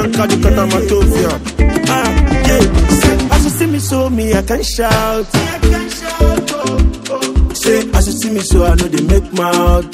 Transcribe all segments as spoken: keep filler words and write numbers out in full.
Bianca, the Catamatopia. Ah, yeah. As you see me, so me, I can shout. Say, as you see me, so I know they make mouth.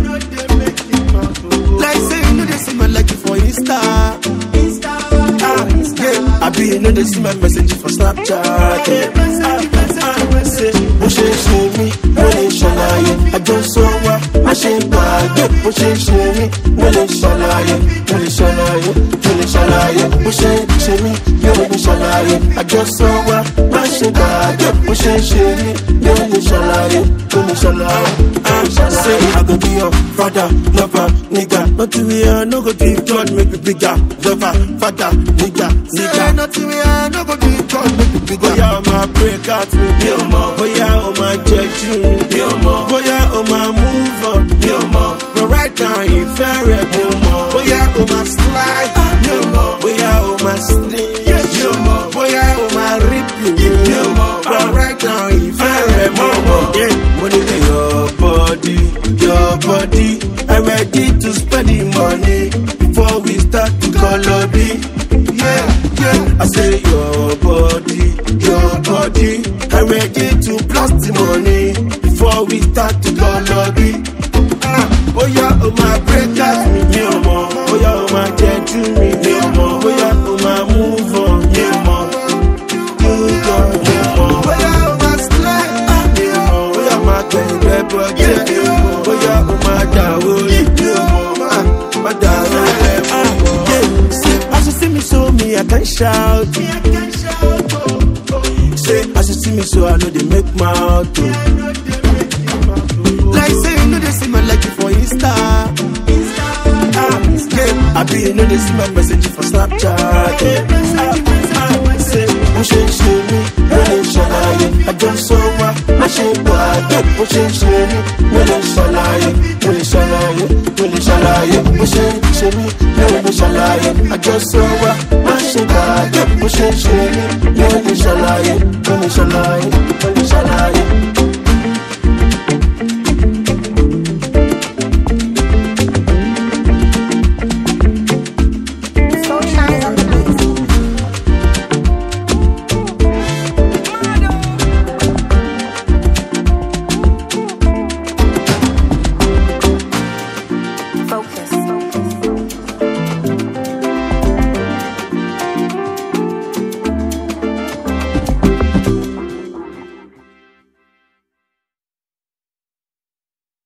Like say, you know they see my like for Insta. Ah, yeah. I be, you know they see my message for Snapchat. Yeah. Ah, ah, say, push it, show me, really shalaye. I just saw what I should buy. Push it, show me, really shalaye, really shalaye, really shalaye. Push it, show me, really shalaye. I just saw what I should buy. Push it, show me, really shalaye, really shalaye. Ah, say, I go be your father, lover, nigga. Not to me, I no go drink God, make me bigger. Lover, father, nigga, nigga. Not to me, I no go drink God, make me bigger. Boya, oh my break out, me oh my. Boya, oh my judge you, me oh my. Boya, oh my move on, me oh my. But right now, you fair, me oh my. Boya, oh my slide, me oh my. Boya, oh my sling, me oh my. Boya, oh my rip you, me oh my. But right now, you fair, me oh my. Yeah, money in your body, your body. I'm ready to spend the money before we start to color me. Yeah, yeah. I say your body, your body. I'm ready to blast the money before we start to color me. Ah, oh yeah, oh my breakers, me oh ma. Oh yeah, oh my gentle me, me oh ma. Oh yeah, oh my move on, me oh ma. Move on, me oh ma. Oh yeah, oh my slide, me oh ma. Oh yeah, my baby project, me oh ma. Oh yeah, oh my dawo, me oh ma. My dawo, yeah. See, as you see me, so me I can shout. Say, as you see me, so I know they make mouth. Like say, you know they see my like for Insta. Ah, yeah. I be, you know they see my message for Snapchat. Yeah. Ah, ah, say, push it, show me, really shalaye. I just saw what I should buy. Push it, show me, really shalaye, really shalaye, really shalaye. Push it, show me, really shalaye. I just saw what I should buy. Push it, show me, really shalaye, really shalaye, really shalaye.